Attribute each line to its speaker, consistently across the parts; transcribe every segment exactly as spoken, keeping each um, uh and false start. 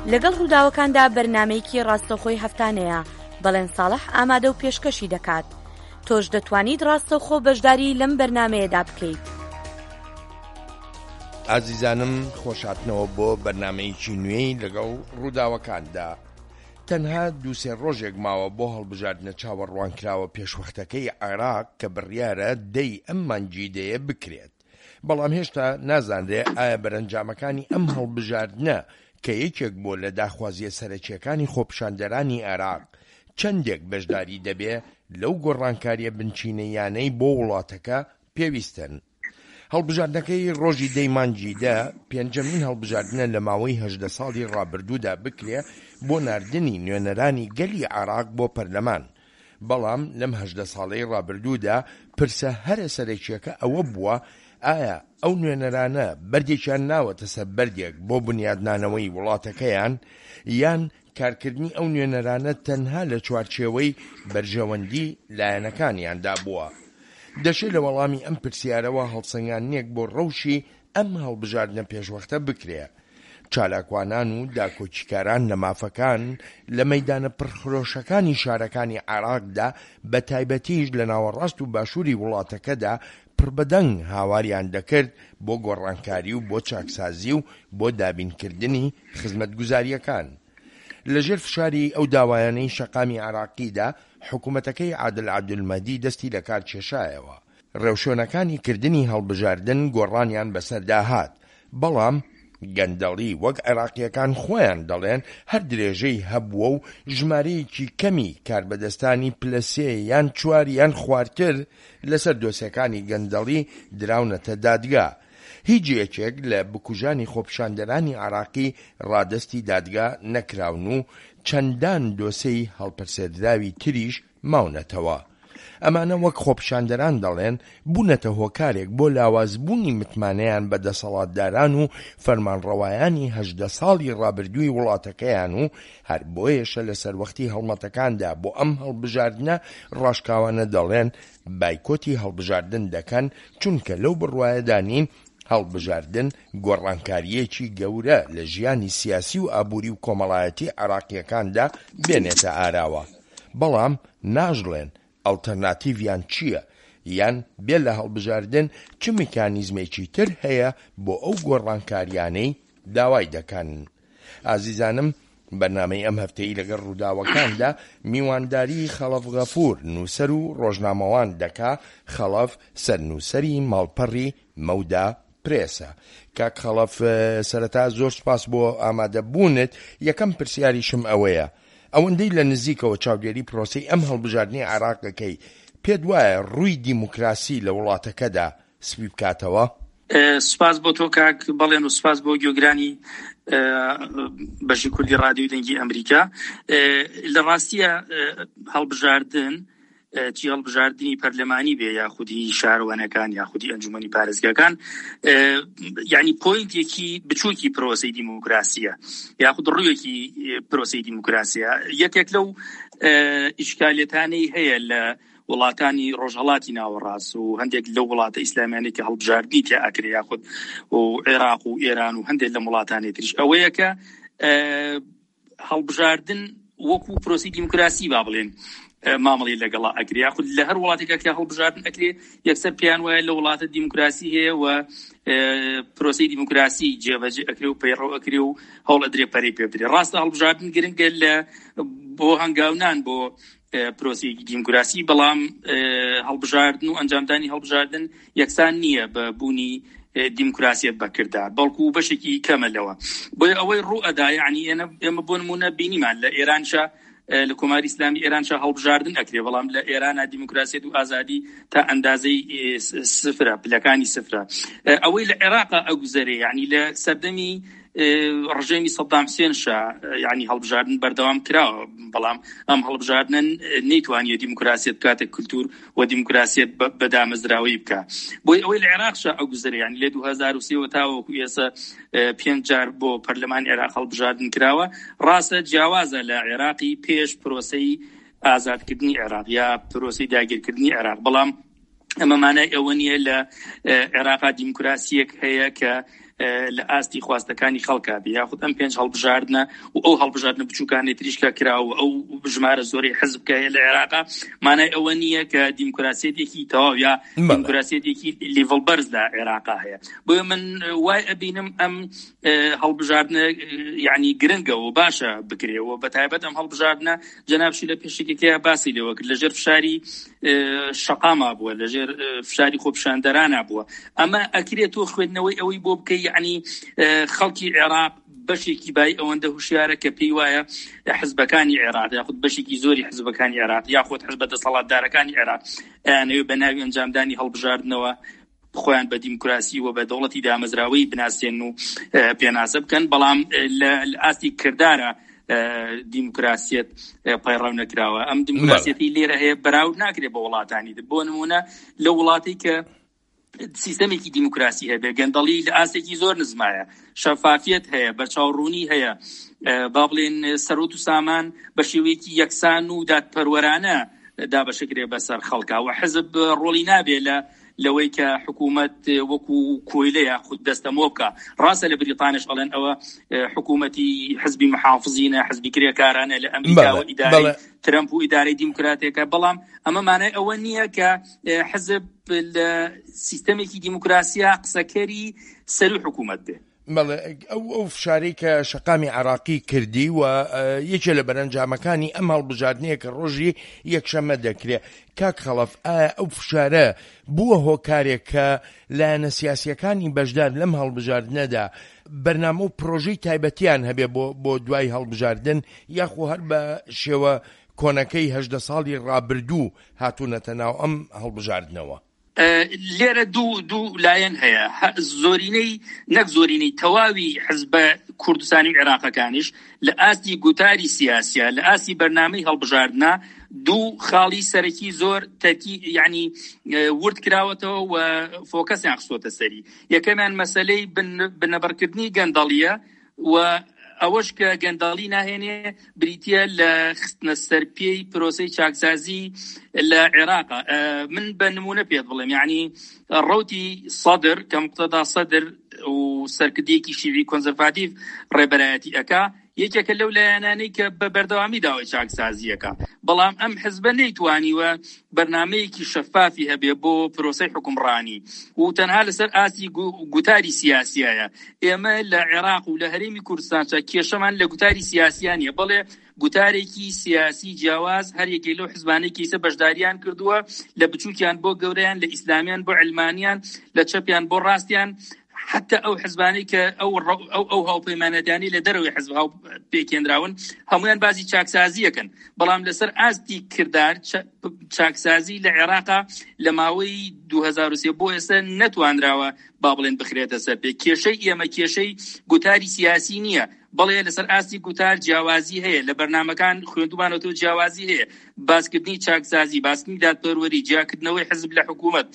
Speaker 1: لەگەڵ ڕووداوەکاندا بەرنامەیەکی ڕاستەوخۆی هەفتانەیە بەڵێن ساڵح ئامادە و پێشکەشی دەکات. تۆش دەتوانیت ڕاستەوخۆ بەشداری لەم بەرنامەیەدا بکەیت.
Speaker 2: ئازیزانم خۆشاتنەوە بۆ بەرنامەیەکی نوێی لەگەڵ ڕووداوەکاندا. تەنها دووسێ ڕۆژێک ماوە بۆ هەڵبژاردنە چاوەڕوانکراوە پێشوەختەکەی عێراق کە بڕیارە دەی ئەم مانگیدەیە بکرێت. بەڵام هێشتا نازانرێ ئایا بەرەنجامەکانی ئەم هەڵبژاردنە کە یەکێک بۆ لە داخوازیە سەرەکیەکانی خۆپیشاندەرانی عێراق چەندێک بەشداری دەبێ لەو گۆڕانکاریە بنچینەیانەی بۆ وڵاتەکە پێویستن. هەڵبژاردنەکەی ڕۆژی دەی مانگیدا پێنجەمین هەڵبژاردنە لە ماوەی هەژدە ساڵی ڕابردوودا بکرێ بۆ ناردنی نوێنەرانی گەلی عێراق بۆ پەرلەمان. بەڵام لەم هەژدە ساڵەی ڕابردوودا پرسە هەرە سەرەکیەکە ئەوە بووە ئایا ئەو نوێنەرانە بەردێکیان ناوەتە سەر بەردێک بۆ بنیادنانەوەی وڵاتەکەیان یان کارکردنی ئەو نوێنەرانە تەنها لە چوارچێوەی بەرژەوەندی لایەنەکانیاندا بووە. دەشێت لە وەڵامی ئەم پرسیارەوە هەڵسەنگاندنێک بۆ ڕەوشی ئەم هەڵبژاردنە پێشوەختە بکرێ. چالاکوانان و داکۆچیکاران لە مافەکان لە مەیدانە پڕخرۆشەکانی شارەکانی عێراقدا بە تایبەتیش لە ناوەڕاست و باشووری وڵاتەکەدا پڕبەدەنگ هاواریان دەکرد بۆ گۆڕانکاری و بۆ چاکسازی و بۆ دابینکردنی خزمەتگوزاریەکان. لەژێر فشاری ئەو داوایانەی شەقامی عێراقیدا حکوومەتەکەی عادل عەبدولمەجید دەستی لە کار کێشایەوە. ڕێوشۆنەکانی کردنی هەڵبژاردن گۆڕانیان بەسەردا هات، بەڵام گەندەڵی وەک عێراقیەکان خۆیان دەڵێن هەر درێژەی هەبووە و ژمارەیەکی کەمی کاربەدەستانی پلەسێ یان چوار یان خواردتر لەسەر دۆسیەکانی گەندەڵی دراونەتە دادگا. هیچ یەکێک لە بکوژانی خۆپیشاندەرانی عێراقی ڕادستی دادگا نەکراون و چەندان دۆسەی هەڵپرسێدراوی تریش ماونەتەوە. ئەمانە وەک خۆپیشاندەران دەڵێن بوونەتە هۆکارێک بۆ لاوازبوونی متمانەیان بە دەسەڵاتداران و فەرمانڕەوایانی هەژدە ساڵی ڕابردووی وڵاتەکەیان و هەر بۆیەشە لەسەر وەختی هەڵمەتەکاندا بۆ ئەم هەڵبژاردنە ڕاشکاوانە دەڵێن بایکۆتی هەڵبژاردن دەکەن چونکە لەو بڕوایەدا نین هەڵبژاردن گۆڕانکاریەکی گەورە لە ژیانی سیاسی و ئابووری و کۆمەڵایەتی عێراقیەکاندا بێنێتە ئاراوە. بەڵام ناژڵێن ئەڵتەرناتیڤیان چییە یان بێ لە هەڵبژاردن چ میکانیزمێکی تر هەیە بۆ ئەو گۆڕانکاریانەی داوای دەکەن. ئازیزانم بەرنامەی ئەم هەفتەی لەگەڵ ڕووداوەکاندا میوانداری خەڵەف غەفور نووسەر و ڕۆژنامەوان دەکا. خەڵەف سەرنووسەری ماڵپەڕی مەودا پرێسە. کاک خەڵەف سەرەتا زۆر سپاس بۆ ئامادەبوونت. یەکەم پرسیاریشم ئەوەیە، ئەوەندەی لە نزیکەوە چاودێری پرۆسەی ئەم هەڵبژاردنی عێراقەکەی پێت وایە ڕووی دیموکراسی لە وڵاتەکەدا سپی بکاتەوە؟
Speaker 3: سپاس بۆ تۆ کاک بەڵێن و سپاس بۆ گوێگرانی بەشی کوردی ڕادیۆی دەنگی ئەمریکا. لە ڕاستیە هەڵبژاردن چی هەڵبژاردننی پەرلەمانی بێ یاخودی شارەوانەکان یاخودی ئەنجومەنی پارێزگاکان یعنی پۆینتێکی بچووکی پرۆسەی دیموکراسیە یاخود ڕوویەکی پرۆسەی دیموکراسیە. یەکێک لەو ئیشکالێتانەی هەیە لە وڵاتانی ڕۆژهەڵاتی ناوەڕاست و هەندێک لەو وڵاتە ئیسلامیانەی کە هەڵبژاردنی تیا ئەکرێ یاخود و عێراق و ئێران و هەندێک لە وڵاتانی تریش ئەوەیە کە هەڵبژاردن وەکو پرۆسەی دیموکراسی با بڵێن مامەڵی لەگەڵا ئەگرێ یاخود لە هەر وڵاتێکە کە هەڵبژاردن ئەکرێ یەکسەر پێیان وایە لە وڵاتە دیموکراسی هەیە و پرۆسەی دیموکراسی جێبەجێ ئەکرێ و پەیڕەو ئەکرێ و هەوڵ ئەدرێ پەرەی پێ بدرێ. ڕاستە هەڵبژاردن گرنگە لە بۆ هەنگاونان بۆ پرۆسی دیموکراسی، بەڵام هەڵبژاردن و ئەنجامدانی هەڵبژاردن یەکسان نییە بە بوونی دیموکراسیەت بەکردار، بەڵکو بەشێکی کەمەلەوە. بۆیە ئەوەی ڕوو ئەدا یعنی ئێمە بۆ نمونە بینیمان لە ئێرانشا لە کۆماری ئیسلامی ئێرانشا هەڵبژاردن ئەکرێ، بەڵام لە ئێرانە دیموکراسیەت و ئازادی تا ئەندازەی سفرە، پلەکانی سفرە. ئەوەی لە عێراقا ئەگوزەرێ یعنی لە سەردەمی ڕژێمی سەدام حوسێنشا یعنی هەڵبژاردن بەردەوام کراوە، بەڵام ئەم هەڵبژاردنە نەیتوانیە دیموکراسیەت بکاتە کولتور و دیموکراسیەت بەدامەزراوەی بکە. بۆی ئەوەی لە عێراقشا ئەگوزەرێ یعنی لە دوو هەزار و سێ تاوەکو ئێستا پێنج جار بۆ پەرلەمانی عێراق هەڵبژاردن کراوە. ڕاستە جیاوازە لە عێراقی پێش پرۆسەی ئازادکردنی عێراق یا پرۆسەی داگیرکردنی عێراق، بەڵام ئەمە مانای ئەوە نییە لە عێراقا دیموکراسیەک هەیە کە لە ئاستی خواستەکانی خەڵکا بێ یاخود ئەم پێنج هەڵبژاردنە و ئەو هەڵبژاردنە بچووکانی تریشکە کراوە ئەو ژمارە زۆری حزبکە لە عێراقا مانای ئەوە نییە کە دیموکراسیەتێکی تەواو یا دیموکراسیەتێکی لیڤڵ بەرز لە عێراقا هەیە. بۆیە من وای ئەبینم ئەم هەڵبژاردنە یعنی گرنگە و باشە بکرێەوە بەتایبەت ئەم هەڵبژاردنە جەنابشی لە پێشێکێکەیە باسی لێوە کرد لەژێر فشاری شەقاما بووە لەژێر فشاری خۆپیشاندەرانە بووە. ئەمە ئەکرێت تۆ خوێندنەوەی ئەوەی بۆ بکەی یعنی خەڵکی عێراق بەشێکی بای ئەوەندە هوشیارە کە پێی وایە حزبەکانی عێراق یاخود بەشێکی زۆری حزبەکانی عێراق یاخود حزب دەسەڵاتدارەکانی عێراق ئەیانەوێ بە ناوی ئەنجامدانی هەڵبژاردنەوە خۆیان بە دیموکراسی و بە دەوڵەتی دامەزراوەی بناسێن و پێناسە بکەن، بەڵام لە ئاستی کردارە دیموکراسیەت پەیڕەو نەکراوە. ئەم دیموکراسیەتی لێرە هەیە بەراورد ناکرێت بە وڵاتانی تر. بۆ نمونە لە وڵاتی کە سیستەمێکی دیموکراسی هەیە گەندەڵی لە ئاستێکی زۆر نزمایە، شەفافیت هەیە، بەرچاوڕوونی هەیە، با بڵێن سەرۆت و سامان بە شێوەیەکی یەکسان و دادپەروەرانە دابەشەکرێ بەسەر خەڵکا و حزب ڕۆڵی نابێ لە لەوەی کە حکوومەت وەکو کۆیلەیە خود دەستەمۆ بکە. ڕاستە لە بریتانیش ئەڵێن ئەوە حکوومەتی حزبی محافظینە، حزبی کرێکارانە لە ئەمریکا و ئیدارەی ترەمپ و ئیدارەی دیموکراتیەکە، بەڵام ئەمە مانای ئەوە نییە کە حزب لە سیستەمێکی دیموکراسیە قسەکەری سەر حکوومەت بێ.
Speaker 2: ئەو ئەو فشاری کە شەقامی عراقی کردی و یەکێ لە بەرەنجامەکانی ئەم هەڵبژاردنەیە کە ڕۆژی یەکشەممە دەکرێت. کاک خەڵەف، ئایا ئەو فشارە بووە هۆکارێک کە لایەنە سیاسیەکانی بەشدار لەم هەڵبژاردنەدا بەرنامە و پرۆژەی تایبەتیان هەبێ بۆ بۆ دوای هەڵبژاردن یاخۆ هەر بە شێوە کۆنەکەی هەژدە ساڵی ڕابردوو هاتوونەتە ناو ئەم هەڵبژاردنەوە؟
Speaker 3: لێرە دوو دوو لایەن هەیە، زۆرینەی نەک زۆرینەی تەواوی حزبە کوردستانی و عێراقەکانیش لە ئاستی گوتاری سیاسیە، لە ئاستی بەرنامەی هەڵبژاردنە دوو خاڵی سەرەکی زۆر تەرکی یعنی ورد کراوەتەوە و فۆکەسیان خستۆتە سەری. یەکەمیان مەسەلەی بنەبەرکردنی گەندەڵیە و ئەوەش کە گەندەڵی ناهێنێ بریتە لە خستنە سەرپێی پرۆسەی چاکسازی لە عێراقا. من بە نمونە پێت بڵێم، یعنی ڕەوتی سەدر کە مقتەدا سەدر و سەرکردەیەکی شیوی کۆنزەرڤاتیڤ ڕێبەرایەتی ئەکا یەکێکە لەو لایەنانەی کە بە بەردەوامی داوای چاکسازیەکە، بەڵام ئەم حزبە نەیتوانیوە بەرنامەیەکی شەفافی هەبێ بۆ پرۆسەی حکومڕانی و تەنها لەسەر ئاسی گوتاری سیاسیایە. ئێمە لە عێراق و لە هەرێمی کوردستانچە کێشەمان لە گوتاری سیاسیانیە، بەڵێ گوتارێکی سیاسی جیاواز هەر یەکێ لەو حزبانەی کەیسە بەشداریان کردووە، لە بچووکیان بۆ گەورەیان، لە ئیسلامیان بۆ علمانیان، لە چەپیان بۆ ڕاستیان، حتى ئەو حزبانی کە ئەو ئەو ئەو هاوپەیمانەتیانی لە دەرەوەی حزب هاو پێکێنراون هەمویان بازی چاکسازیەکەن، بەڵام لەسەر ئاستی کردار چاکسازی لە عێراقا لە ماوەی دوو هەزار و سێ بۆ ئێستا نەتوانراوە با بڵێن بخرێتە سەر پێ. کێشەی ئێمە کێشەی گوتاری سیاسی نییە، بەڵێ لەسەر ئاستی گوتار جیاوازی هەیە، لە بەرنامەکان خوێندومانەوە جیاوازی هەیە، باسکردنی چاکسازی، باسکردنی دادپەروەری، جیاکردنەوەی حزب لە حکوومەت،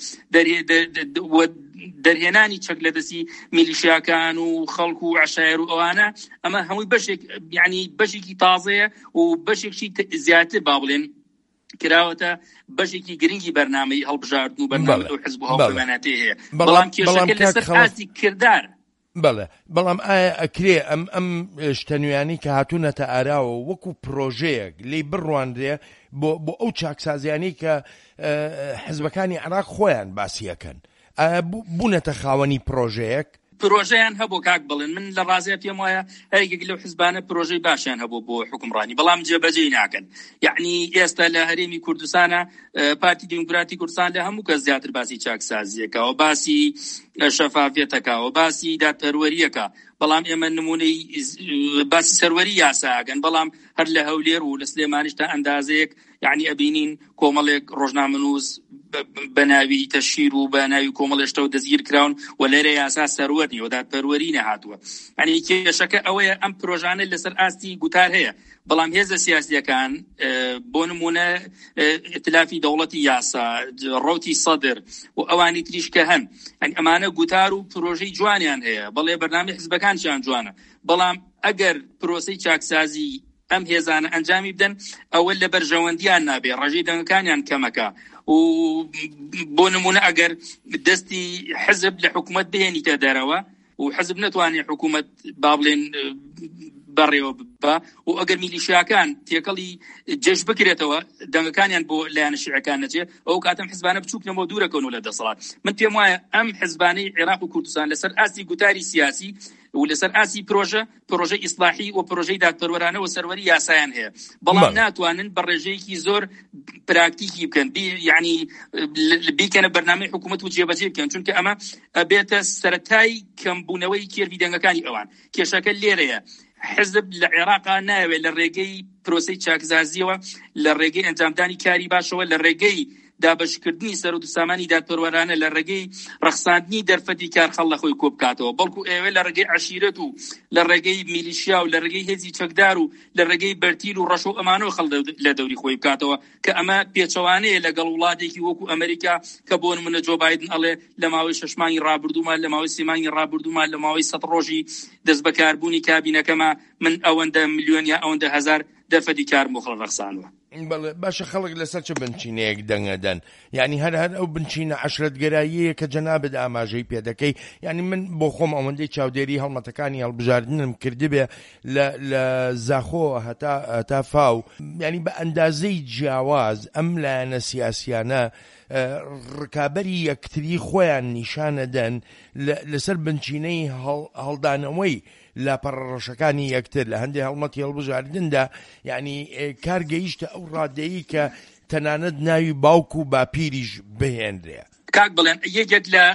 Speaker 3: دەرهێنانی چەک لە دەستی میلیشیاکان و خەڵک و عەشایر و ئەوانە، ئەمە هەمووی بەشێک یعنی بەشێکی تازەیە و بەشێکی زیاتر با بڵێن کراوەتە بەشێکی گرنگی بەرنامەی هەڵبژاردن و بەرنامە ئەو حزب و هاوپەیمانەتی هەیە، بەڵام کێشەکە لەسەر ئاستی کردار.
Speaker 2: بەڵێ، بەڵام ئایا ئەکرێ ئەم ئەم شتەنویانی کە هاتوونەتە ئاراوە وەکو پرۆژەیەک لی بڕواندرێ بۆ بۆ ئەو چاکسازیانی کە حزبەکانی عێراق خۆیان باسیەکەن، بوونەتە خاوەنی پرۆژەیەک؟
Speaker 3: پرۆژەیان هەبوو کاک بڵێن، من لە ڕازێ پێم وایە هەرێکێک لەو حزبانە پرۆژەی باشیان هەبوو بۆ حکومڕانی، بەڵام جێبەجێی ناکەن. یعنی ئێستا لە هەرێمی کوردستانە پارتی دیموکراتی کوردستان لە هەموو کەس زیاتر باسی چاکسازیەکەوە، باسی شەفافیەتەکەوە، باسی دادپەروەریەکە، بەڵام ئێمە نمونەی باسی سەروەری یاساگەن، بەڵام هەر لە هەولێر و لە سلێمانیش تا ئەندازەیەک یعنی ئەبینین کۆمەڵێک ڕۆژنامەنووس بە ناوی تەشیر و بە ناوی کۆمەڵێشتە و دەزگیر کراون و لێرە یاسا سەروەری و دادپەروەری نەهاتووە. یعنی کێشەکە ئەوەیە ئەم پرۆژانە لەسەر ئاستی گوتار هەیە، بەڵام هێزە سیاسیەکان بۆ نمونە ئیتلافی دەوڵەتی یاسا، ڕەوتی سەدر و ئەوانی تریش کە هەن، یعنی ئەمانە گوتار و پرۆژەی جوانیان هەیە، بەڵێ بەرنامەی حزبەکانیان جوانە، بەڵام ئەگەر پرۆسەی چاکسازی ئەم هێزانە ئەنجامی بدەن ئەوە لە بەرژەوەندیان نابێ، ڕێژەی دەنگەکانیان کەمەکە و بۆ نمونە ئەگەر دەستی حزب لە حکوومەت بهێنیتە دەرەوە و حزب نتوانێت حکوومەت با بڵێن بەڕێوە ببا و ئەگەر میلیشیاکان تێکەڵی جێش بکرێتەوە دەنگەکانیان بۆ لایەنە شیعەکان نەچێت ئەو کاتەم حزبانە بچووکنەوە دوورەکەون لە دەسەڵات. من پێم وایە ئەم حزبانەی عێراق و کوردستان لەسەر ئاستی گوتاری سیاسی و لەسەر ئاسی پرۆژە پرۆژە ئیسلاحی و پرۆژەی دادپەروەرانە و سەروەری یاسایان هەیە، بەڵام ناتوانن بە ڕێژەیەکی زۆر پراکتیکی بکەن، یعنی بیکەنە بەرنامەی حکوومەت و جێبەجێ بکەن، چونکە ئەمە ئەبێتە سەرەتای کەمبوونەوەی کێربی دەنگەکانی ئەوان. کێشەکە لێرەیە. حزب لە عێراقا ناوێت لە ڕێگەی پرۆسەی چاکزازیەوە، لە ڕێگەی ئەنجامدانی کاری باشەوە، لە ڕێگەی دابشکردنی سەر و سامانی دادپەروەرانە، لە ڕێگەی ڕەخساندنی دەرفەتی کارخەڵ لە خۆی کۆبکاتەوە، بەڵکو ئێوە لە ڕێگەی عەشیرەت و لە ڕێگەی میلیشیا و لە ڕێگەی هێزی چەکدار و لە ڕێگەی بەرتیل و ڕەش و ئەمانەوە خەڵ لە دەوری خۆی بکاتەوە، کە ئەمە پێچەوانەیە لەگەڵ وڵاتێکی وەکو ئەمریکا کە بۆ نمونە جۆ بایدن ئەڵێ لە ماوەی شەش مانگی ڕابردوومان، لە ماوەی سێ مانگی ڕابردوومان، لە ماوەی سەد ڕۆژی دەست بەکاربوونی کابینەکەمە من ئەوەندە ملیۆن یا ئەوەندە هەزار دەرفەتی کارم بۆ خەڵ ڕەخسانوە.
Speaker 2: باشە خەڵک لەسەر چه بنچینەیەک دەنگەدەن، یعنی هەر هەر ئەو بنچینە عەشرەتگەراییە کە جەنابەت ئاماژەی پێ دەکەی. یعنی من بۆ خۆم ئەوەندەی چاودێری هەڵمەتەکانی هەڵبژاردنم کردبێ لە زاخۆ هەتا هەتا فاو، یعنی بە ئەندازەی جیاواز ئەم لایەنە سیاسیانە ڕکابەری یەکتری خۆیان نیشانەدەن لەسەر بنچینەی هەڵدانەوەی لاپەڕەشەکانی یەکتر لە هەندێک هەڵمەتی هەڵبژاردندا. یعنی کار گەیشتە ئەو ڕادەیی کە تەنانەت ناوی باوک و باپیریش بهێنرێ.
Speaker 3: کاک بڵێن یەکێک لە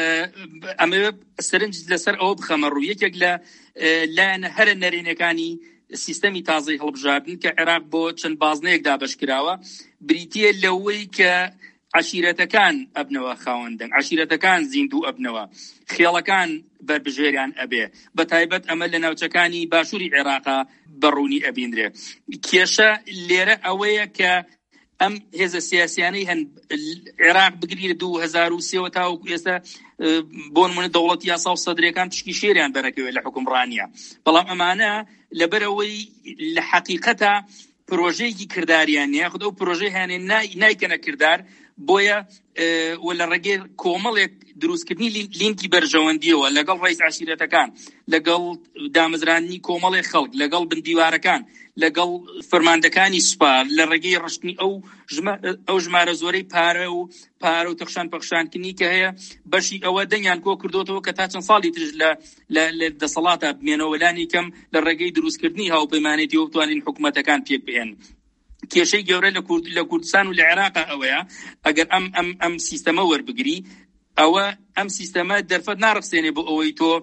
Speaker 3: ئەمە سەرنج لەسەر ئەوە بخەمە ڕوو، یەکێک لە لایەنە هەرە نەرێنەکانی سیستەمی تازەی هەڵبژاردن کە عێراق بۆ چەند بازنەیەک دابەشکراوە بریتیە لەوەی کە عەشیرەتەکان ئەبنەوە خاوەندن، عەشیرەتەکان زیندوو ئەبنەوە، خێڵەکان بربژێریان ئەبێ، بە تایبەت ئەمە لە ناوچەکانی باشووری عێراقا بەڕوونی ئەبیندرێ. کێشە لێرە ئەوەیە کە ئەم هێزە سیاسیانەی هەن عێراق بگرێت دوو هەزار و سێوە تاوەکو ئێستا بۆ نمونە دەوڵەتی یاسا و سەدرەکان پشکی شێریان بەرەکەوێت لە حکومڕانیە، بەڵام ئەمانە لەبەرەوەی لە حەقیقەتە پرۆژەیەکی کرداریان نیە، خود ئەو پرۆژەی هەیە نایکەنە کردار، بۆیە و لە ڕێگەی کۆمەڵێک دروستکردنی لینکی بەرژەوەندیەوە لەگەڵ ڕئیس عەشیرەتەکان، لەگەڵ دامەزرانی کۆمەڵی خەڵک، لەگەڵ بندیوارەکان، لەگەڵ فەرماندەکانی سوپا، لە ڕێگەی ڕشتنی ئەو ئەو ژمارە زۆرەی پارە و پارە و تەخشان پەخشانکردنی کە هەیە، بەشی ئەوە دەنگیان کۆ کردوتەوە کە تا چەند ساڵی ترش لە دەسەڵاتە بمێنەوە لانی کەم لە ڕێگەی دروستکردنی هاوپەیمانێتیەوە بتوانین حکوومەتەکان پێک بهێن. کێشەی گەورە لە کوردستان و لە عێراق ئەوەیە ئەگەر ئەم ئەم ئەم سیستەمە وەربگری، ئەوە ئەم سیستەمە دەرفەت ناڕخسێنێ بۆ ئەوەی تۆ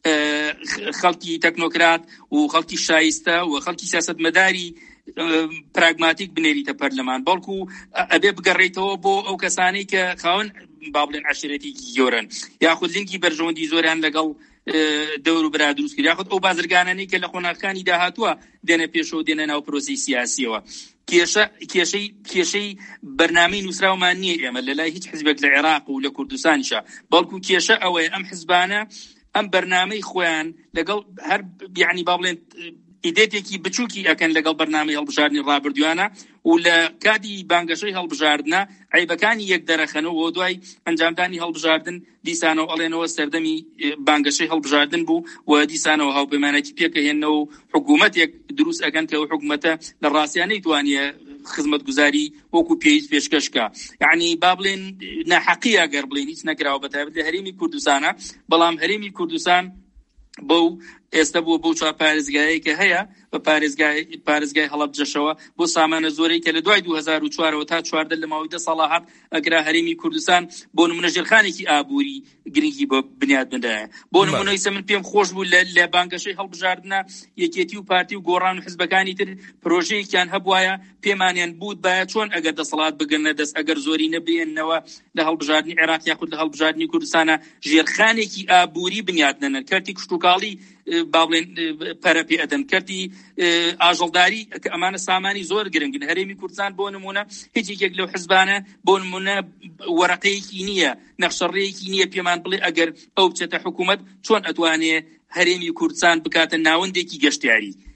Speaker 3: خەڵکی تەکنۆکرات و خەڵکی شایستە و خەڵکی سیاسەتمەداری پراگماتیک بنێریتە پەرلەمان، بەڵکو ئەبێ بگەڕێیتەوە بۆ ئەو کەسانەی کە خاوەن با بڵێن عەشیرەتێکی گەورەن، یاخود لینکی بەرژەوەندی زۆریان لەگەڵ دەور و برا دروست کرد، یاخود ئەو بازرگانانەی کە لە خۆناغەکانی داهاتووە دێنە پێشەوە دێنە ناو پرۆسەی سیاسیەوە. کێشەی کێشەی بەرنامەی نووسراومان نییە ئێمە لە لای هیچ حزبێک لە عێراق و لە کوردستانیشە، بەڵکو کێشە ئەوەیە ئەم حزبانە ئەم بەرنامەی خۆیان لەگەڵ هەر یعنی با بڵێن ئیدێتێکی بچووکی ئەکەن لەگەڵ بەرنامەی هەڵبژاردنی ڕابردووانە و لە کاتی بانگەشەی هەڵبژاردنە عیبەکانی یەک دەرەخەنەوە و دوای ئەنجامدانی هەڵبژاردن دیسانەوە ئەڵێنەوە سەردەمی بانگەشەی هەڵبژاردن بوو و دیسانەوە هاوپەیمانێتی پێکەهێنەوە و حکوومەتێک دروست ئەکەن کە ئەو حکوومەتە لە ڕاستیانەی توانیە خزمەتگوزاری وەکو پێویست پێشکەشکە. یعنی با بڵێن ناحەقیە گەر بڵێن هیچ نەکراوە بەتایبەت لە هەرێمی کوردستانە، بەڵام هەرێمی کوردستان بەو ئێستا بووە بەو چوار پارێزگایەی کە هەیە بە پارێزگای هەڵەبجەشەوە بۆ سامانە زۆرەی کە لە دوای دوو هەزار و چوارەوە تا چواردە لە ماوەی دە ساڵە هات ئەگرا هەرێمی کوردستان بۆ نمونە ژێرخانێکی ئابووری گرنگی بۆ بنیاد بدایە. بۆ نمونەی سە من پێم خۆش بوو لە بانگەشەی هەڵبژاردنە یەکێتی و پارتی و گۆڕان و حزبەکانی تر پرۆژەیەکیان هەبوایە پێمانیان بود باە چۆن ئەگەر دەسەڵات بگرنە دەست ئەگەر زۆری نەبێنەوە لە هەڵبژاردننی عێراق یاخود لە هەڵبژاردننی کوردستانە ژێرخانێکی ئابووری بنیاد نەنەر کەرتی کشتوکاڵی با بڵێن پەرەپی ئەدەن کەرتی ئاژەڵداری کە ئەمانە سامانی زۆر گرنگن. هەرێمی کوردستان بۆ نمونە هیچ یەکێک لەو حزبانە بۆ نمونە وەرەقەیەکی نییە، نەخشەڕەیەکی نییە پێمان بڵێ ئەگەر ئەو بچێتە حکوومەت چۆن ئەتوانێ هەرێمی کوردستان بکاتە ناوەندێکی گەشتیاری.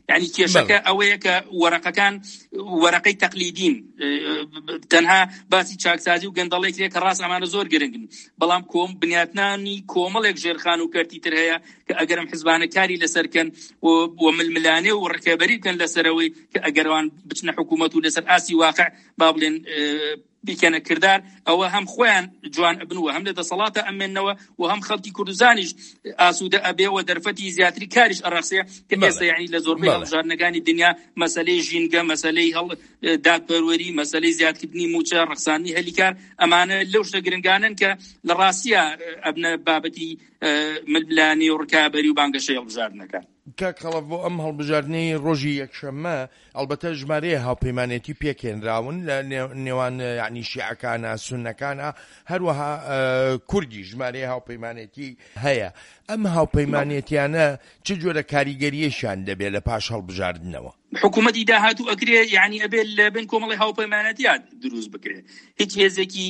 Speaker 3: يعني کێشەکە ئەوەیە کە وەرەقەکان وەرەقەی تەقلیدین، تەنها باسی چاکسازی و گەندەڵێک کە ڕاست ئەمانە زۆر گرنگن، بەڵام کۆم بنیاتنانی کۆمەڵێک ژێرخان و کەرتی تر هەیە کە ئەگەرم حیزبانە کاری لەسەرکەن و ململانێ و ڕکێبەری بکەن لەسەرەوەی کە ئەگەروان بچنە حکوومەت و لەسەر ئاسی واقع با بڵێن بیکەنە کردار، ئەوە هەم خۆیان جوان ئەبنوە، هەم لە دەسەڵاتە ئەمێنەوە و هەم خەڵکی کوردستانیش ئاسوودە ئەبێ و دەرفەتی زیاتری کاریش ئەڕەخسێ کە ئێستا یعنی لە زۆربەی هەڵبژاردنەکانی دنیا مەسەلەی ژینگە، مەسەلەی هەڵ دادپەروەری، مەسەلەی زیادکردنی موچە، ڕەخساندنی هەلیکار، ئەمانە لەو شتە گرنگانن کە لە ڕاستیە ئەبنە بابەتی ململانی و ڕکابەری و بانگەشەی هەڵبژاردنەکان.
Speaker 2: کاک خەڵەف بۆ ئەم هەڵبژاردنەی ڕۆژی یەکشەممە ئەلبەتە ژمارەیە هاوپەیمانێتی پێکێنراون لە نێوان یعنی شیعەکانە، سوننەکانە، هەروەها کوردی ژمارەیە هاوپەیمانێتی هەیە. ئەم هاوپەیمانێتیانە چ جۆرە کاریگەریەشیان دەبێت لە پاش هەڵبژاردنەوە؟
Speaker 3: حکوومەتی داهاتوو ئەکرێ یعنی ئەبێت لە بن کۆمەڵی هاوپەیمانەتیان دروست بکرێ، هیچ هێزێکی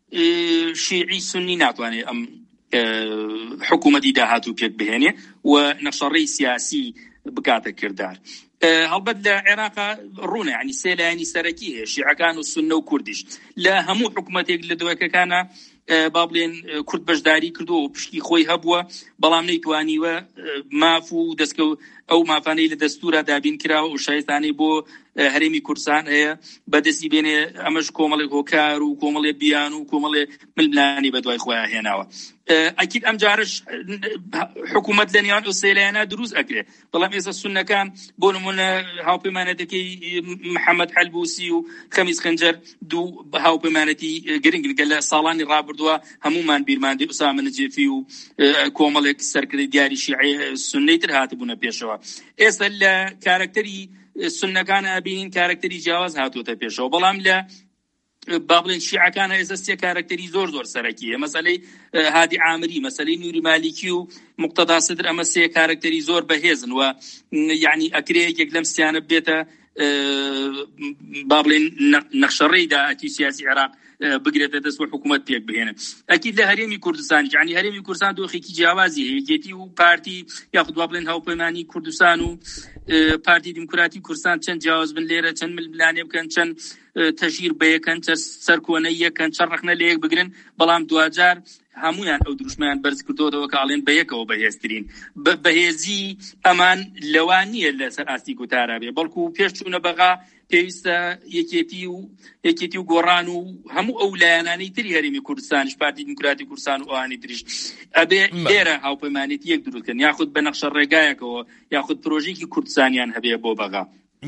Speaker 3: شیعی سونی ناتوانێت ئەم حکوومەتی داهاتوو پێک بهێنێ و نەخشەڕەی سیاسی بکاتە کردار. هەڵبەت لە عێراقا ڕوونە ینی سێ لایەنی سەرەکی هەیە، شیعەکان و سوننە و کوردیش. لە هەموو حکوومەتێک لە دوایەکەکانە با بڵێن کورد بەشداری کردووە و پشتی خۆی هەبووە، بەڵام نەیتوانیوە ماف و دەستکەوت ئەو مافانەی لە دەستورە دابین کراوە و شایستانەی بۆ هەرێمی کوردستان هەیە بەدەستی بێنێ. ئەمەش کۆمەڵێک هۆکار و کۆمەڵێ بیان و کۆمەڵێ ململانی بەدوای خۆیان هێناوە. ئەکید ئەم جارش حکوومەت لە نێوان ئەو سێ لایەنە دروست ئەکرێ، بەڵام ئێستا سوننەکان بۆ نمونە هاوپەیمانەتەکەی محەممەد حەلبوسی و خەمیس خەنجەر دوو هاوپەیمانەتی گرنگن کە لە ساڵانی ڕابردووە هەمومان بیرماندی ئوسامە نەجێفی و کۆمەڵێک سەرکردەی دیاری شیعی سوننەی تر هاتبوونە پێشەوە. ئێستا لە کارکتەری سوننەکانە ئەبینین کارکتەری جیاواز هاتووەتە پێشەوە، بەڵام لە با بڵێن شیعەکانە ئێستا سێ کارکتەری زۆر زۆر سەرەکیە، مەسەلەی هادی عامری، مەسەلەی نوری مالیکی و مقتەدا سدر، ئەمە سێ کارکتەری زۆر بەهێزن و یعنی ئەکرێ یەک لەم سیانە بێتە با بڵێن نەخشەڕەی داهاتی سیاسی عێراق بگرێتە دەست و حکوومەت پێک بهێنن. ئەکید لە هەرێمی کوردستان یعنی هەرێمی کوردستان دۆخێکی جیاوازی هەیە، یەکێتی و پارتی یاخود با بڵێن هاوپەیمانی کوردستان و پارتی دیموکراتی کوردستان چەند جیاواز بن لێرە، چەند ململانێ بکەن، چەند تەژیر بەیەکەن، چەند سەرکۆنەی یەکەن، چەند ڕەخنە لە یەک بگرن، بەڵام دوجار هەمویان ئەو دروشمیان بەرز کردەوە کاڵێن بەیەکەوە بەهێزترین. بەهێزی ئەمان لەوان نییە لەسەر ئاستی گوتارا بێ، بەڵکو پێش چوونە بەغا پێویستە یەکێتی و یەکێتی و گۆڕان و هەموو ئەو لایەنانەی تری هەرێمی کوردستانیش، پارتی دیموکراتی کوردستان و ئەوانی تریش ئەبێ لێرە هاوپەیمانێتی یەک دروستکەن، یاخود بە نەخشە ڕێگایەکەوە یاخود پرۆژێکی کوردستانیان هەبێ بۆ بەغا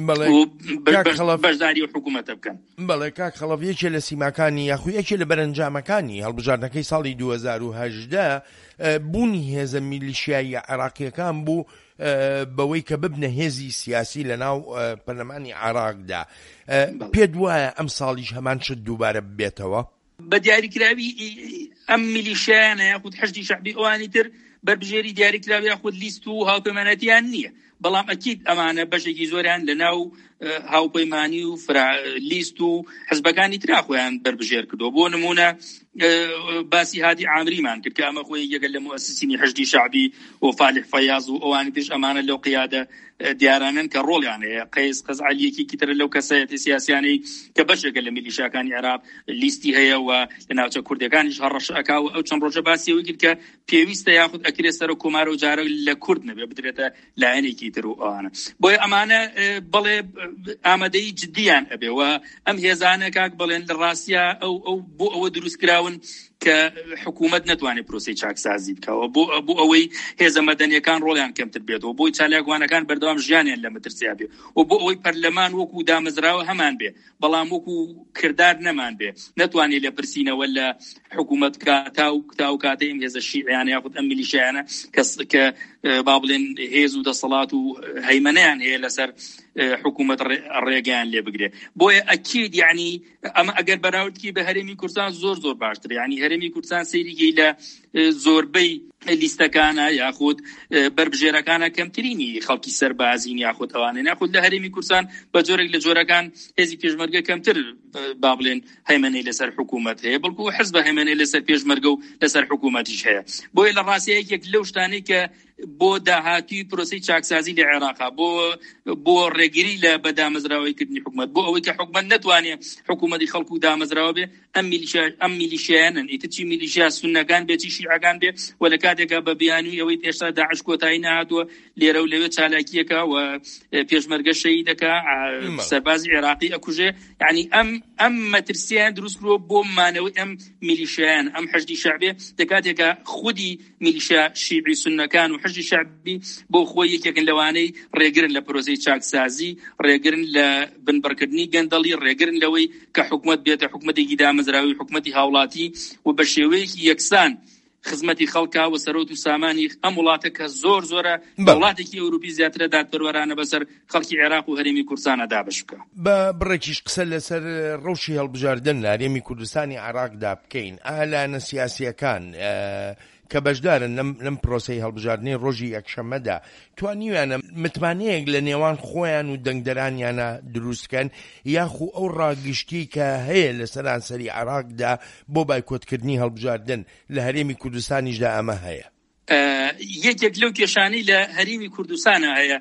Speaker 3: بەشداری و حکوومەتە بکەن.
Speaker 2: بەڵێ کاک خەڵەف، یەکێ لە سیماکانی یاخوی یەکێ لە بەرەنجامەکانی هەڵبژاردنەکەی ساڵی دوو هەزار و هەژدە بوونی هێزە میلیشیایی عێراقیەکان بوو بەوەی کە ببنە هێزی سیاسی لە ناو پەرلەمانی عێراقدا. پێت وایە ئەم ساڵیش هەمان شت دووبارە بێتەوە؟
Speaker 3: بە دیاریکراوی ئەم میلیشیانە یاخود حەشدی شەعبی ئەوانی تر بربژێری دیاریکراوی یاخود لیست و هاوپەیمانەتیان نییە، بەڵام ئەکید ئەمانە بەشێکی زۆریان لە ناو هاوپەیمانی و لیست و حزبەکانی ترا خۆیان بربژێر کردو. بۆ نمونە باسی هادی عامریمان کرد کە ئەمە خۆی یەکە لە مؤسسینی حەشدی شەعبی و فالح فەیاض و ئەوانی ترش ئەمانە لەو قیادە دیارانن کە ڕۆڵیان هەیە. قەیس قەزعەلیەکی تر لەو کەسایەتی سیاسیانەی کە بەشێکە لە میلیشیاکانی عێراق لیستی هەیە و لە ناوچە کوردەکانیش هەڕەش ئەکا و ئەو چەند ڕۆژە باسی ئەوەی کرد کە پێویستە یاخود ئەکرێت سەر کۆمارە و جارە لە کورد نەبێ بدرێتە لایەنێکی تر و ئەوانە. بۆیە ئەمانە بەڵێ ئامادەی جدیان ئەبێ و ئەم هێزانە کاک بڵێن لە ڕاستیە ئەو ئەو بۆ ئەوە دروستکراون کە حکوومەت نەتوانێت پرۆسەی چاکسازی بکەوە، بۆ ئەوەی هێزە مەدەنیەکان ڕۆڵیان کەمتر بێتەوە، بۆی چالاکوانەکان بەردەوام ژیانیان لە مەترسیا بێ و بۆ ئەوەی پەرلەمان وەکو دامەزراوە هەمان بێ، بەڵام وەکو کردار نەمان بێ، نەتوانێت لە پرسینەوە لە حکوومەت کاتا و کتا و کاتەی ئەم هێزە شیعیانە یاخود ئەم میلیشیانە کە با بڵێن هێز و دەسەڵات و هەیمەنەیان هەیە لەسەر حکوومەت ڕێگەیان لێ بگرێ. بۆیە ئەکید یعنی ئەمە ئەگەر بەراوردکی بە هەرێمی کوردستان زۆر زۆر باشتر، یعنی هەرێمی کوردستان سەیریگەی لە زۆربەی لیستەکانە یاخود بربژێرەکانە کەمترینی خەڵکی سەربازین یاخود ئەوانە، یاخود لە هەرێمی کوردستان بە جۆرێک لە جۆرەکان هێزی پێشمەرگە کەمتر با بڵێن هەیمەنەی لەسەر حکوومەت هەیە، بەڵکو حزبە هەیمەنەی لەسەر پێشمەرگە و لەسەر حکوومەتیش هەیە. بۆیە لە ڕاستیە یەک لەو شتانەی کە بۆ داهاتوی پرۆسەی چاکسازی لە عێراقا بۆ بۆ ڕێگیری لە بەدامەزراوەیکردنی حکومەت بۆ ئەوەی کە حکومەت نەتوانێت حکومەتی خەڵکو دامەزراوە بێ ئەم میلیشیا ئەم میلیشیانن ئیتر چی میلیشیا سونەکان بێ چی شیعەکان بێ و لە کاتێکا بە بیانووی ئەوەی هێشتا داعش کۆتایی نەهاتووە لێرە و لەوێ چالاکیەکە و پێشمەرگە شەهیدەکە سەربازی عێراقی ئەکوژێ یعنی ئەم ئەم مەترسیان دروست کرۆ بۆ مانەوەی ئەم میلیشیان ئەم حەشدی شەعبێ دەکاتێکە خودی میلیشیا شیعی سونەکان و حەشدی شەعبی بۆ خۆی یەکێکن لەوانەی ڕێگرن لە پرۆسەی چاکسازی ڕێگرن لە بنبڕکردنی گەندەڵی ڕێگرن لەوەی کە حکومەت بێتە حکومەتێکی دامەزراوی حکومەتی هاوڵاتی و بە شێوەیەکی یەکسان خزمەتی خەڵکا و سەرۆت و سامانی ئەم وڵاتە کە زۆر زۆرە وڵاتێکی ئەوروپی زیاترە دادپەروەرانە بەسەر خەڵکی عێراق و هەرێمی کوردستانە دابەشکە.
Speaker 2: بە بڕێکیش قسە لەسەر ڕەوشی هەڵبژاردن لە هەرێمی کوردستانی عێراقدا بکەین. ئالانە سیاسیەکان کە بەشدارن لەم پرۆسەی هەڵبژاردنەی ڕۆژی یەکشەممەدا توانیویانە متمانەیەک لە نێوان خۆیان و دەنگدەرانیانە دروستکەن یاخو ئەو ڕاگشتی کە هەیە لە سەرانسەری عێراقدا بۆ بایکۆتکردنی هەڵبژاردن لە هەرێمی کوردستانیشدا ئەمە هەیە؟
Speaker 3: یەکێک لەو کێشانەی لە هەرێمی کوردستانە هەیە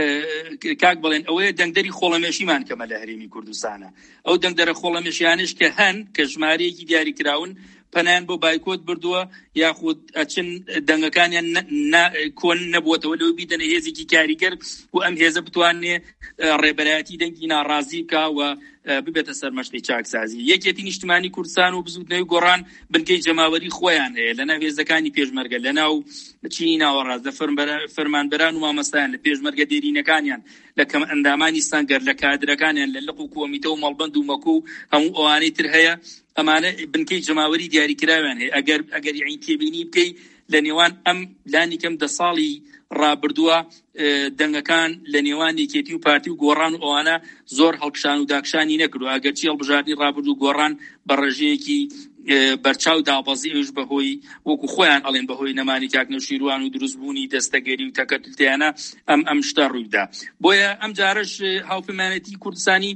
Speaker 3: کاک بڵێن ئەوەیە دەنگدەری خۆڵەمێشیمان کەمە لە هەرێمی کوردستانە. ئەو دەنگدەرە خۆڵەمێشیانش کە هەن کە ژمارەیەکی دیاری کراون پەنیان بۆ بایکۆت بردووە یاخود ئەچن دەنگەکانیان کۆن نەبووەتەوە لەوە بیدەنە هێزێکی کاریگەر و ئەم هێزە بتوانێ ڕێبەرایەتی دەنگی ناڕازی بکە و ببێتە سەر مەشقی چاکسازی. یەکێتی نیشتمانی کوردستان و بزوتنەوەی گۆڕان بنکەی جەماوەری خۆیان هەیە لەناو هێزەکانی پێشمەرگە لەناو چینی ناوەڕاستە فەرمانبەران و مامەستایان لە پێشمەرگە دێرینەکانیان لە کەم ئەندامانی سەنگەر لە کادرەکانیان لە لق و کۆمیتە و مەڵبەند و مەکو و هەموو ئەوانەی تر هەیە ئەمانە بنکەی جەماوەری دیاریکراویان هەیە. ئەگەر ئەگەر یعنی تێبینی بکەی لە نێوان ئەم لانی کەم دە ساڵی ڕابردووە دەنگەکان لە نێوان یەکێتی و پارتی و گۆڕان و ئەوانە زۆر هەڵکشان و داکشانی نەکردو ئەگەرچی هەڵبژاردننی ڕابردوو و گۆڕان بە ڕێژەیەکی بەرچاو دابەزی ئەوش بەهۆی وەکو خۆیان ئەڵێن بەهۆی نەمانی کاکنەوشیروان و دروستبوونی دەستەگەری و تەکەتلتیانە ئەم ئەم شتە ڕوویدا. بۆیە ئەم جارش هاوپەیمانەتی کوردستانی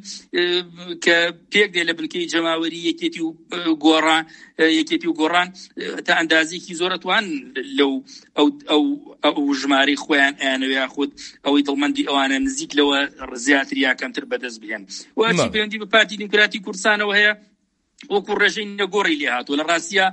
Speaker 3: کە پێک دێ لە بنکەی جەماوەری یەکێتی و گۆڕان یەکێتی و گۆڕان تا ئەندازێکی زۆر ئەتوان لەو ئەو ئەو ئەو ژمارەی خۆیان ئەیانەوە خود ئەوەی دڵمەندی ئەوانە نزیک لەوە زیاتر یا کەمتر بەدەست بهێن. وەچی پەیوەندی بە پارتی دیموکراتی کوردستانەوە هەیە وەکو ڕێژەی نەگۆڕی لێ هاتووە لە ڕاستیە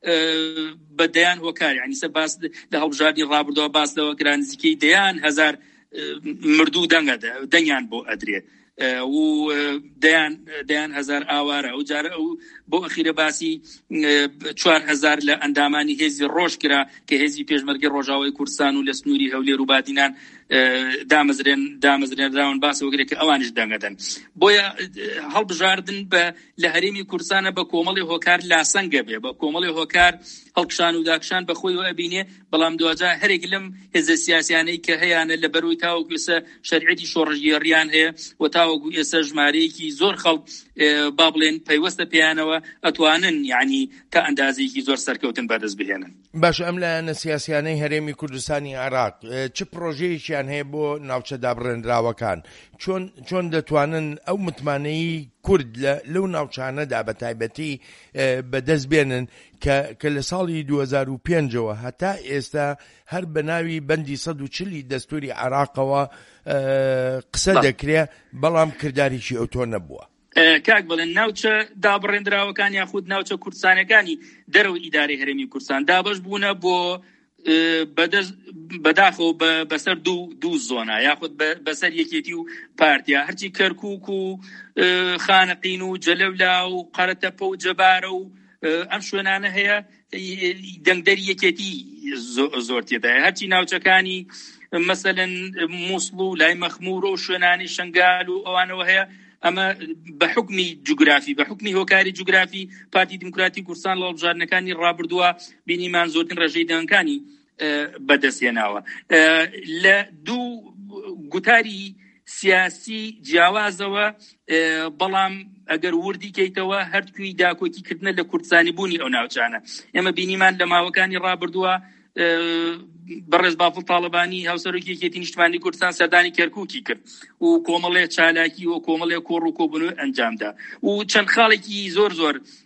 Speaker 3: بەدەیان هۆکار یعنی سەر باس لە هەڵبژاردننی ڕابردووە باس لەوە کرا نزیکەی دەیان هەزار مردوو دەنگەدە دەنگیان بۆ ئەدرێت و دەیان دەیان هەزار ئاوارە ئەو جارە ئەو بۆ ئەخیرە باسی چوار هەزار لە ئەندامانی هێزی ڕۆژ کرا کە هێزی پێشمەرگی ڕۆژاوای کوردستان و لە سنووری هەولێر و بادینان دامەزرێن دامەزرێنراون باسەوە گرێت کە ئەوانش دەنگەدەن. بۆیە هەڵبژاردن بە لە هەرێمی کوردستانە بە کۆمەڵی هۆکار لاسەنگە بێ بە کۆمەڵی هۆکار هەڵکشان و داکشان بە خۆی ئەبینێ بەڵام دوجا هەرێک لەم هێزە سیاسیانەی کە هەیەە لە بەروی تاوەکو ئێستا شەریعەتی شۆڕژگێڕیان هەیە و تاوەکو ئێستا ژمارەیەکی زۆر خەڵک با بڵێن پەیوەستە پێیانەوە ئەتوانن یعنی تا ئەندازێکی زۆر سەرکەوتن بەدەست بهێنن.
Speaker 2: باش ئەم لایەنە سیاسیانەی هەرێمی کوردستانی عێراق چ پرۆژەیەکیان هەیە بۆ ناوچە دابڕێنراوەکان چۆن چۆن دەتوانن ئەو متمانەی کورد لەو ناوچانەدا بە تایبەتی بەدەست بێنن کە لە ساڵی دوو هەزار و پێنجەوە هەتا ئێستا هەر بە ناوی بەندی سەد و چلی دەستوری عێراقەوە قسە دەکرێت بەڵام کرداریکی ئەو تۆ نەبووە.
Speaker 3: کاک بڵێن ناوچە دابڕێنراوەکان یاخود ناوچە کوردستانەکانی دەرەوە ئیدارەی هەرێمی کوردستان دابەش بوونە بۆ بەداخەوە بەسەر دوو دوو زۆنا یاخود بەسەر یەکێتی و پارتیا هەرچی کەرکووک و خانەقین و جەلەولا و قەرەتەپە و جەبارە و ئەم شوێنانە هەیە دەنگدەری یەکێتی زۆر تێدایە. هەرچی ناوچەکانی مەسەلەن مووسڵ و لای مەخمور و شوێنانی شنگال و ئەوانەوە هەیە ئەمە بە حکمی جوگرافی بە حکمی هۆکاری جوگرافی پارتی دیموکراتی کوردستان لە هەڵبژاردنەکانی ڕابردووە بینیمان زۆرترین ڕێژەی دەنگەکانی بەدەستهێناوە لە دوو گوتاری سیاسی جیاوازەوە بەڵام ئەگەر وردی کەیتەوە هەردووی داکۆکیکردنە لە کوردستانی بوونی ئەو ناوچانە. ئێمە بینیمان لە ماوەکانی ڕابردووە بەڕێز بافڵ تاڵبانی هاوسەرۆکی یەکێتی نیشتمانی کوردستان سەردانی کەرکووکی کرد و کۆمەڵێ چالاکی و کۆمەڵێ کۆڕ و کۆبوونەوە ئەنجامدا و چەند خاڵێکی زۆر زۆر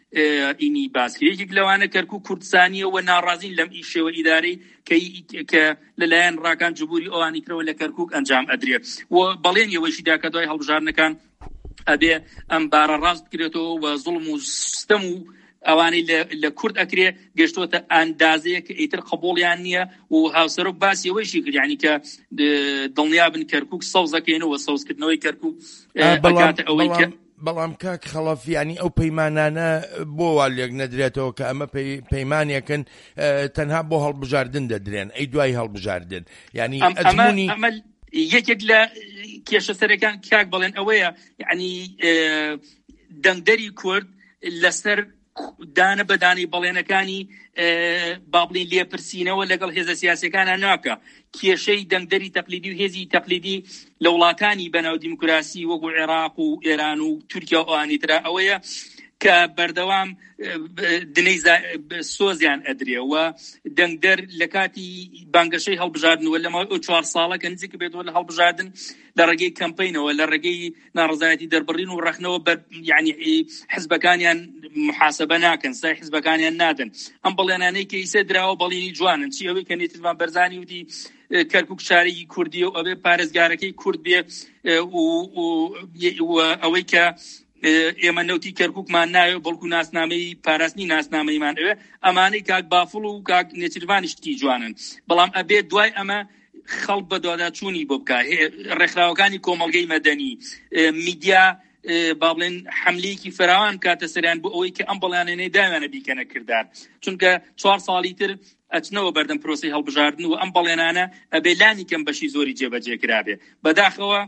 Speaker 3: ئینی باسکرێکێک لەوانە کەرکووک کوردستانیە و ناڕازین لەم ئیشەوە ئیدارەی کە لەلایەن ڕاکان جبوری ئەوانی کرەوە لە کەرکووک ئەنجام ئەدرێ و بەڵێن ئەوەشی دا کە دوای هەڵبژارنەکان ئەبێ ئەم بارە ڕاست بکرێتەوە و زوڵم و ستەم و ئەوانەی لە کورد ئەکرێ گەشتۆتە ئەندازەیە کە ئیتر قبوڵیان نییە و هاوسەرۆک باسی ئەوەیشی کرد یعنی کە دڵنیابن کەرکووک سەوزەکەینەوە سەوزکردنەوەی کەرکووک ئەکاتە ئەوەی کە
Speaker 2: بەڵام کاک خەڵەف ینی ئەو پەیمانانە بۆ وا لێک نەدرێتەوە کە ئەمە پەیمانێکن تەنها بۆ هەڵبژاردن دەدرێن ئەی دوای هەڵبژاردن ینی ئەزمموی
Speaker 3: یەکێک لە کێشە سەرەکان کاک بڵێن ئەوەیە یعنی دەنگدەری کورد لەسەر دانە بەدانی بەڵێنەکانی بابلین لێپرسینەوە لەگەڵ هێزە سیاسەکانە ناکە کێشەی دەنگدەری تەقلیدی و هێزی تەقلیدی لە وڵاتانی بەناو دیموکراسی وەکو عێراق و ئێران و تورکیا و ئەوانی ترا ئەوەیە کە بەردەوام دنەی سۆزیان ئەدرێ و دەنگدەر لە کاتی بانگەشەی هەڵبژاردنەوە لەماوەی ئەو چوار ساڵە کە نزیک بێتەوە لە هەڵبژاردن لە ڕێگەی کەمپەینەوە لە ڕێگەی ناڕزایەتی دەربڕین و ڕەخنەوە بەر یعنی حزبەکانیان محاسبە ناکەن سای حزبەکانیان نادەن ئەم بەڵێنانەی کە ئیسە دراوە بەڵێنی جوانن چی ئەوەی کە نێتیڤان بەرزانی وتی کەرکووک شارێکی کوردیە و ئەوێ پارێزگارەکەی کورد بێ و ئەوەی کە ئێمە نەوتی کەرکووکمان ناوێ بەڵکو ناسنامەی پاراستنی ناسنامەیمان ئەوێ ئەمانەی کاک بافڵ و کاک نێچیروانیشتی جوانن بەڵام ئەبێ دوای ئەمە خەڵک بە دواداچوونی بۆ بکە ڕێکخراوەکانی کۆمەڵگەی مەدەنی میدیا با بڵێن حملەیەکی فراوان کاتە سەریان بۆ ئەوەی کە ئەم بەڵێنانەی داوێنە بیکەنە کردار چونکە چوار ساڵی تر ئەچنەوە بەردەم پرۆسەی هەڵبژاردن و ئەم بەڵێنانە ئەبێ لانی کەم بەشی زۆری جێبەجێکرابێ بەداخەوە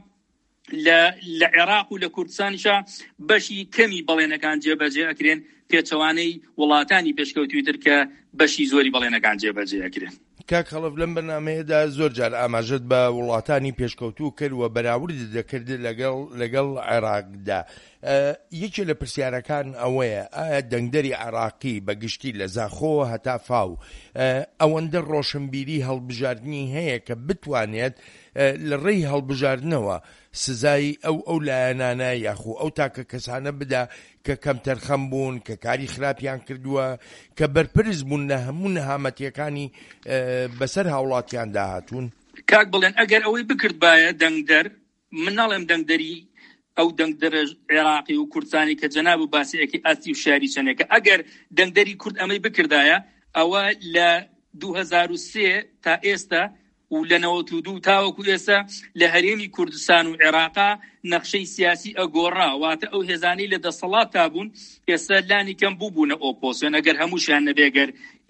Speaker 3: لە عێراق و لە کوردستانیشا بەشی کەمی بەڵێنەکان جێبەجێ ئەکرێن پێچەوانەی وڵاتانی پێشکەوتوی تر کە بەشی زۆری بەڵێنەکان جێبەجێ ئەکرێن
Speaker 2: کاک خەڵەف لەم بەرنامەیەدا زۆر جار ئاماژەت بە وڵاتانی پێشکەوتوو کرد و بەراورد دەکرد لەگەڵ لەگەڵ عێراقدا یەکێ لە پرسیارەکان ئەوەیە ئایا دەنگدەری عێراقی بەگشتی لە زاخۆوە هەتا فاو ئەوەندە ڕۆشنبیری هەڵبژاردننی هەیە کە بتوانێت لە ڕێی هەڵبژاردنەوە سزای ئەو ئەو لایەنانە یاخۆ ئەو تاکە کەسانە بدا کە کەم تەرخەم بوون کە کاری خراپیان کردووە کە بەرپرس بوون لە هەموو نەهامەتیەکانی بەسەر هاوڵاتیان داهاتوون
Speaker 3: کاک بڵێن ئەگەر ئەوەی بکرد باە دەنگدەر من ناڵێم دەنگدەری ئەو دەنگدەرە عێراقی و کوردستانی کە جەناب و باسیەکی ئاستی و شاری چەنێکە ئەگەر دەنگدەری کورد ئەمەی بکردایە ئەوە لە دوو هەزار و سێ تا ئێستا و لە نەوەت و دوو تاوەکو ئێستا لە هەرێمی کوردستان و عێراقا نەخشەی سیاسی ئەگۆڕا واتە ئەو هێزانەی لە دەسەڵات تابوون ئێستا لانی کەم بوو بوونە ئۆپۆزیسیۆن ئەگەر هەمووشیان نەبێگەر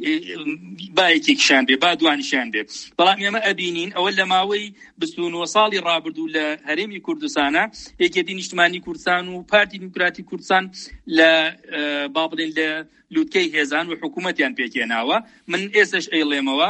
Speaker 3: با یەکێکیشان بێ با دوانیشان بێ بەڵام ئێمە ئەبینین ئەوە لە ماوەی بیست و نۆ ساڵی ڕابردوو لە هەرێمی کوردستانە یەکێتی نیشتمانی کوردستان و پارتی دیموکراتی کوردستان لە با بڵێن لە لووتکەی هێزان و حکوومەتیان پێکێناوە من ئێستش ئەیڵێمەوە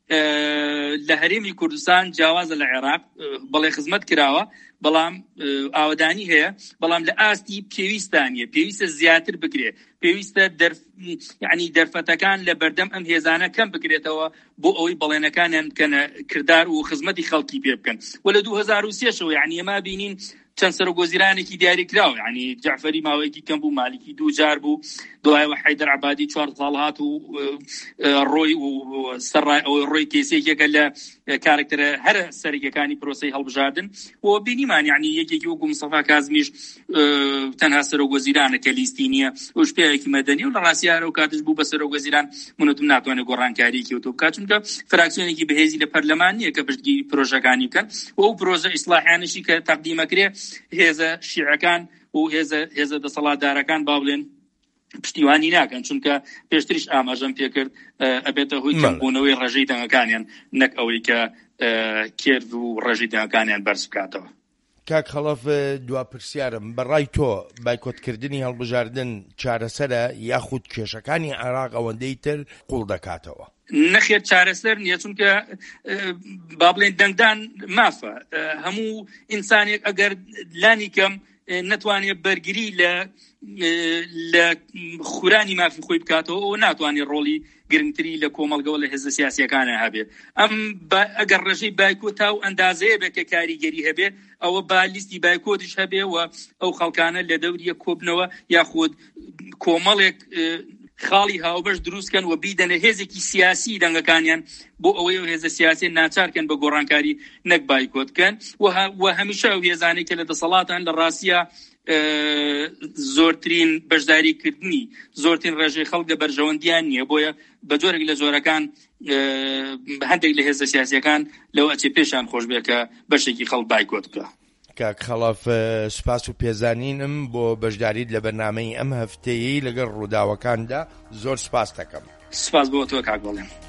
Speaker 3: لە هەرێمی کوردستان جیاوازە لە عێراق بەڵێ خزمەت کراوە بەڵام ئاوەدانی هەیە بەڵام لە ئاستی پێویستانیە پێویستە زیاتر بکرێ پێویستە یعنی دەرفەتەکان لە بەردەم ئەم هێزانە کەم بکرێتەوە بۆ ئەوەی بەڵێنەکانیان بکەنە کردار و خزمەتی خەڵکی پێ بکەن و لە دوو هەزار و سێشەوە یعنی ئێمە بینین چەند سەرۆکوەزیرانێکی دیاری کراوە یعنی جعفەری ماوەیەکی کەم بوو مالیکی دوو جار بوو دوایەوە حەیدەر عەبادی چوار ساڵ هات و ڕۆی و سەرڕای ئەوەی ڕۆی کێسێکێکە لە کارکتەرە هەرە سەرەکیەکانی پرۆسەی هەڵبژاردن و بینیمان یعنی یەکێکی وەکو مستەفا کازمیش تەنها سەرۆکوەزیرانە کە لیستی نییە ئەوش پێیەکی مەدەنی و لە ڕاستیارە و کاتش بوو بە سەرۆکوەزیران منوتم ناتوانێت گۆڕانکاریەکی وتۆ بکات چونکە فراکسیۆنێکی بەهێزی لە پەرلەمان نییە کە پشتگیری پرۆژەکانی بکەن و ئەو پرۆژە ئیسلاحیانشی کە تەقدیمەکرێ هێزە شیعەکان و هێزە هێزە دەسەڵاتدارەکان با بڵێن پشتیوانی ناکەن چونکە پێشتریش ئاماژەم پێکرد ئەبێتە هۆی کەمبوونەوەی ڕێژەی دەنگەکانیان نەک ئەوەی کە کێرد و ڕێژەی دەنگەکانیان بەرز بکاتەوە.
Speaker 2: کاک خەڵەف دوا پرسیارم بەڕای تۆ بایکۆتکردنی هەڵبژاردن چارەسەرە یاخود کێشەکانی عێراق ئەوەندەی تر قوڵ دەکاتەوە؟
Speaker 3: نەخێر چارەسەر نییە چونکە با بڵێن دەنگدان مافە هەموو ئینسانێک ئەگەر لانی کەم نەتوانێت بەرگری لە لە خورانی مافی خۆی بکاتەوە ئەو ناتوانێت ڕۆڵی گرنگتری لە کۆمەڵگەوە لە هێزە سیاسیەکانە هەبێ. ئەم ئەگەر ڕێژەی بایکۆت تا و ئەندازەیە بێ کە کاریگەری هەبێ ئەوە با لیستی بایکۆتش هەبێ و ئەو خەڵکانە لە دەوریە کۆبنەوە یاخود کۆمەڵێک خاڵی هاوبەش دروستکەن و بیدەنە هێزێکی سیاسی دەنگەکانیان بۆ ئەوەی و هێزە سیاسی ناچارکەن بە گۆڕانکاری نەک بایکۆتکەن و هەمیشە ئەو هێزانەی کە لە دەسەڵاتان لە ڕاستیە زۆرترین بەشداریکردنی زۆرترین ڕێژەی خەڵک لە بەرژەوەندیان نییە، بۆیە بە جۆرێک لە جۆرەکان هەندێک لە هێزە سیاسیەکان لەو ئەچێ پێشان خۆش بێ کە بەشێکی خەڵک بایکۆت بکە.
Speaker 2: کاک خەڵەف سوپاس و پێزانینم بۆ بەشداریت لە بەرنامەی ئەم هەفتەیەی لەگەڵ ڕووداوەکاندا. زۆر سوپاس دەکەم.
Speaker 3: سوپاس بۆ تۆ کاک بەڵێم.